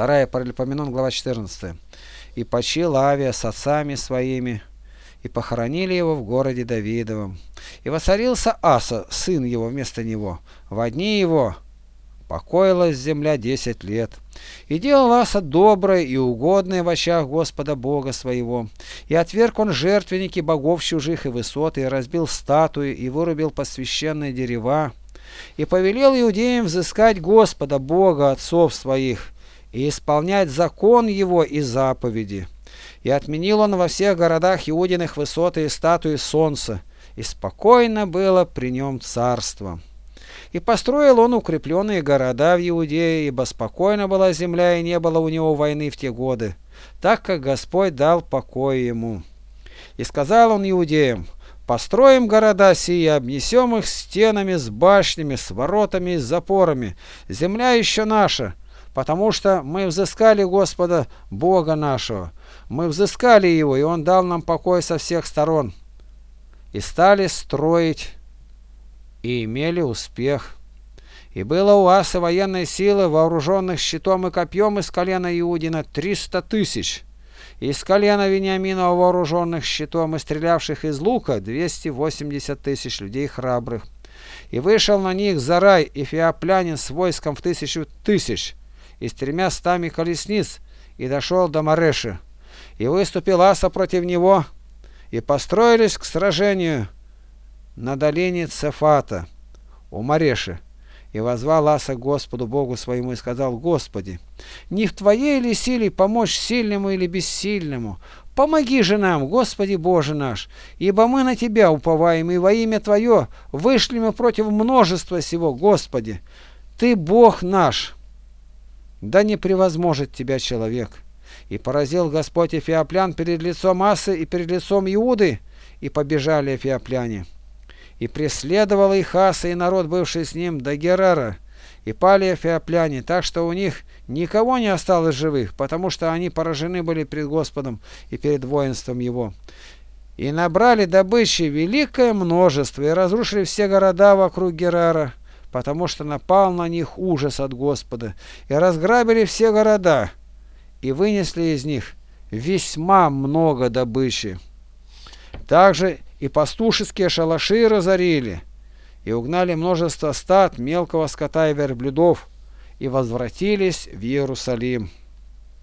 2 Паралипоменон, глава 14. «И почил Авия с отцами своими, и похоронили его в городе Давидовом. И воцарился Аса, сын его, вместо него. Во дни его покоилась земля 10 лет. И делал Аса доброе и угодное в очах Господа Бога своего. И отверг он жертвенники богов чужих и высоты, и разбил статуи, и вырубил посвященные дерева. И повелел иудеям взыскать Господа Бога отцов своих, и исполнять закон его и заповеди. И отменил он во всех городах Иудиных высоты и статуи солнца, и спокойно было при нем царство. И построил он укрепленные города в Иудее, ибо спокойна была земля, и не было у него войны в те годы, так как Господь дал покой ему. И сказал он иудеям: построим города сии, обнесем их стенами с башнями, с воротами и с запорами. Земля еще наша, потому что мы взыскали Господа Бога нашего. Мы взыскали Его, и Он дал нам покой со всех сторон. И стали строить, и имели успех. И было у Асы военной силы, вооруженных щитом и копьем из колена Иудина 300 тысяч. И из колена Вениаминова вооруженных щитом и стрелявших из лука 280 тысяч людей храбрых. И вышел на них Зарай, эфиоплянин, с войском в 1000 тысяч, и с 300 колесниц, и дошел до Мареши. И выступил Аса против него, и построились к сражению на долине Цефата у Мареши. И воззвал Аса к Господу Богу своему и сказал: Господи, не в Твоей ли силе помочь сильному или бессильному? Помоги же нам, Господи Боже наш, ибо мы на Тебя уповаем, и во имя Твое вышли мы против множества сего, Господи. Ты Бог наш, да не превозможет Тебя человек. И поразил Господь эфиоплян перед лицом Асы и перед лицом Иуды, и побежали эфиопляне. И преследовал их Аса и народ, бывший с ним, до Герара, и пали эфиопляне, так что у них никого не осталось живых, потому что они поражены были пред Господом и перед воинством его. И набрали добычи великое множество, и разрушили все города вокруг Герара, потому что напал на них ужас от Господа, и разграбили все города, и вынесли из них весьма много добычи. Также и пастушеские шалаши разорили, и угнали множество стад, мелкого скота и верблюдов, и возвратились в Иерусалим.